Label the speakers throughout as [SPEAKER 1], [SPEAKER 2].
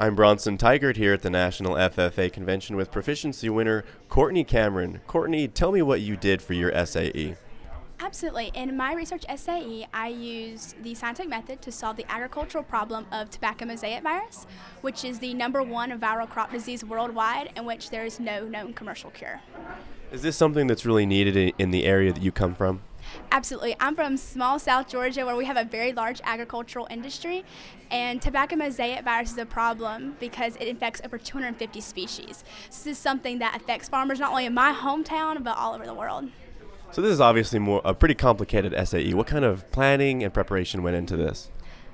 [SPEAKER 1] I'm Bronson Tigert here at the National FFA Convention with proficiency winner Courtney Cameron. Courtney, tell me what you did for your SAE.
[SPEAKER 2] Absolutely. In my research SAE, I used the scientific method to solve the agricultural problem of tobacco mosaic virus, which is the #1 viral crop disease worldwide, in which there is no known commercial cure.
[SPEAKER 1] Is this something that's really needed in the area that you come from?
[SPEAKER 2] Absolutely. I'm from small South Georgia, where we have a very large agricultural industry, and tobacco mosaic virus is a problem because it infects over 250 species. This is something that affects farmers not only in my hometown, but all over the world.
[SPEAKER 1] So this is obviously a pretty complicated SAE. What kind of planning and preparation went into this?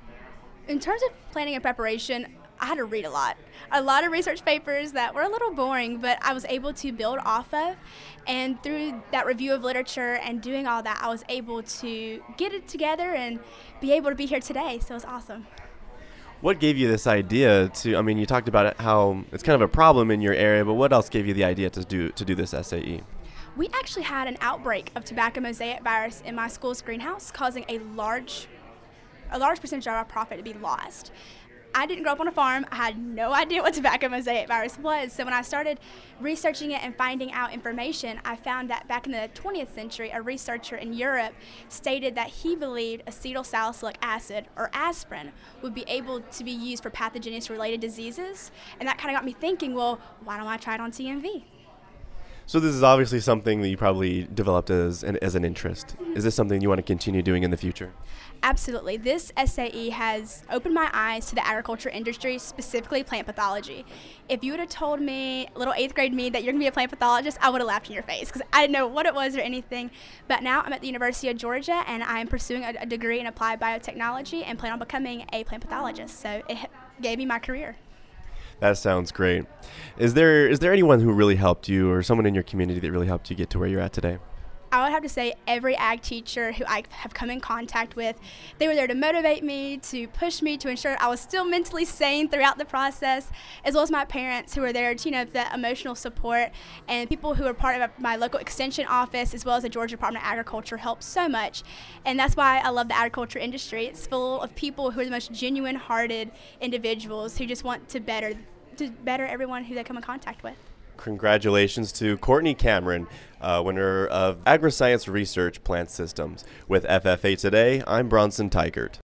[SPEAKER 2] In terms of planning and preparation, I had to read a lot of research papers that were a little boring, but I was able to build off of. And through that review of literature and doing all that, I was able to get it together and be able to be here today. So it was awesome.
[SPEAKER 1] What gave you this idea you talked about how it's kind of a problem in your area, but what else gave you the idea to do this SAE?
[SPEAKER 2] We actually had an outbreak of tobacco mosaic virus in my school's greenhouse, causing a large percentage of our profit to be lost. I didn't grow up on a farm. I had no idea what tobacco mosaic virus was. So when I started researching it and finding out information, I found that back in the 20th century, a researcher in Europe stated that he believed acetylsalicylic acid, or aspirin, would be able to be used for pathogenous-related diseases. And that kind of got me thinking, well, why don't I try it on TMV?
[SPEAKER 1] So this is obviously something that you probably developed as an interest. Is this something you want to continue doing in the future?
[SPEAKER 2] Absolutely. This SAE has opened my eyes to the agriculture industry, specifically plant pathology. If you would have told me, little 8th grade me, that you're going to be a plant pathologist, I would have laughed in your face because I didn't know what it was or anything. But now I'm at the University of Georgia, and I'm pursuing a degree in applied biotechnology and plan on becoming a plant pathologist. So it gave me my career.
[SPEAKER 1] That sounds great. Is there anyone who really helped you, or someone in your community that really helped you get to where you're at today?
[SPEAKER 2] I would have to say every ag teacher who I have come in contact with, they were there to motivate me, to push me, to ensure I was still mentally sane throughout the process, as well as my parents who were there to, the emotional support, and people who are part of my local extension office, as well as the Georgia Department of Agriculture, helped so much. And that's why I love the agriculture industry. It's full of people who are the most genuine-hearted individuals who just want to better everyone who they come in contact with.
[SPEAKER 1] Congratulations to Courtney Cameron, winner of AgriScience Research Plant Systems. With FFA Today, I'm Bronson Tigert.